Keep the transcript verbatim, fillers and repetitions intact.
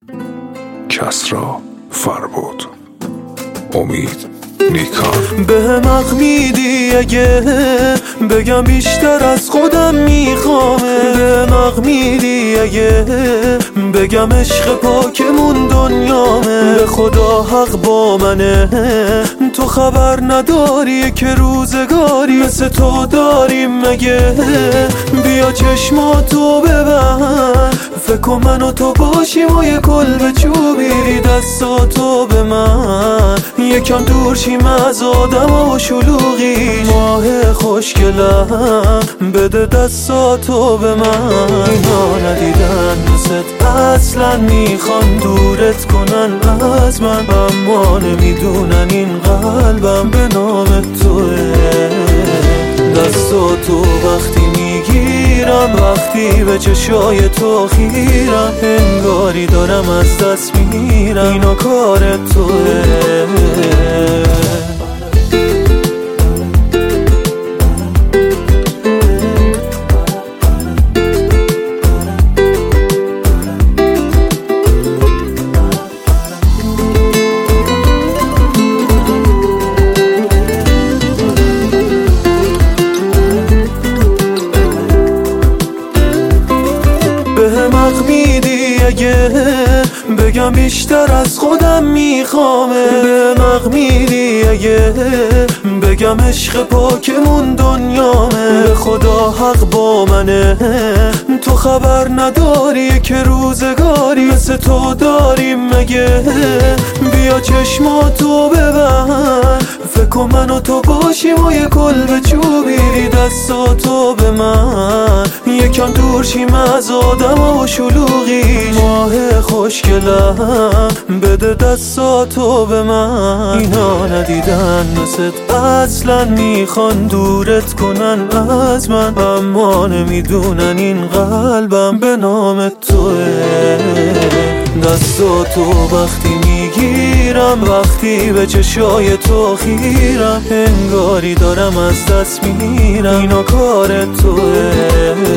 کسری فربود. امید نیکان. به حق میدی اگه بگم بیشتر از خودم میخوامه، به حق میدی اگه بگم عشق پاکمون دنیامه. به خدا حق با منه، تو خبر نداری که روزگاری مثل تو داریم مگه؟ بیا چشماتو ببند، فکر کن من و تو باشیم و یه کلبه چوبی، دستاتو به من یکم دور شیم از آدم و شلوغی. ماه خوشگلم بده دستاتو به من، اینا ندیدن دوست اصلا میخوان دورت کنن از من، اما نمیدونن این قلبم به نام توه. دستاتو وقتی میگیرم، وقتی به چشای تو خیرم، انگاری دارم از دست میرم، اینا کار توه. حق میدی اگه بگم بیشتر از خودم میخوامه، به حق میدی اگه بگم عشق پاکمون دنیامه. به خدا حق با منه، تو خبر نداری که روزگاری مثل تو داریم مگه؟ بیا چشماتو ببند، فکر کن من و تو باشیم و یه کلبه چوبی، دستاتو به من یکم دور شیم از آدم و شلوغی. ماه خوشگلم بده دستاتو به من، اینا ندیدن مثل اصلا میخوان دورت کنن از من، اما نمیدونن این قلبم به نام توه. دستاتو وقتی میگیرم، وقتی به چشای تو خیرم، انگاری دارم از دست میرم، اینا کار توه.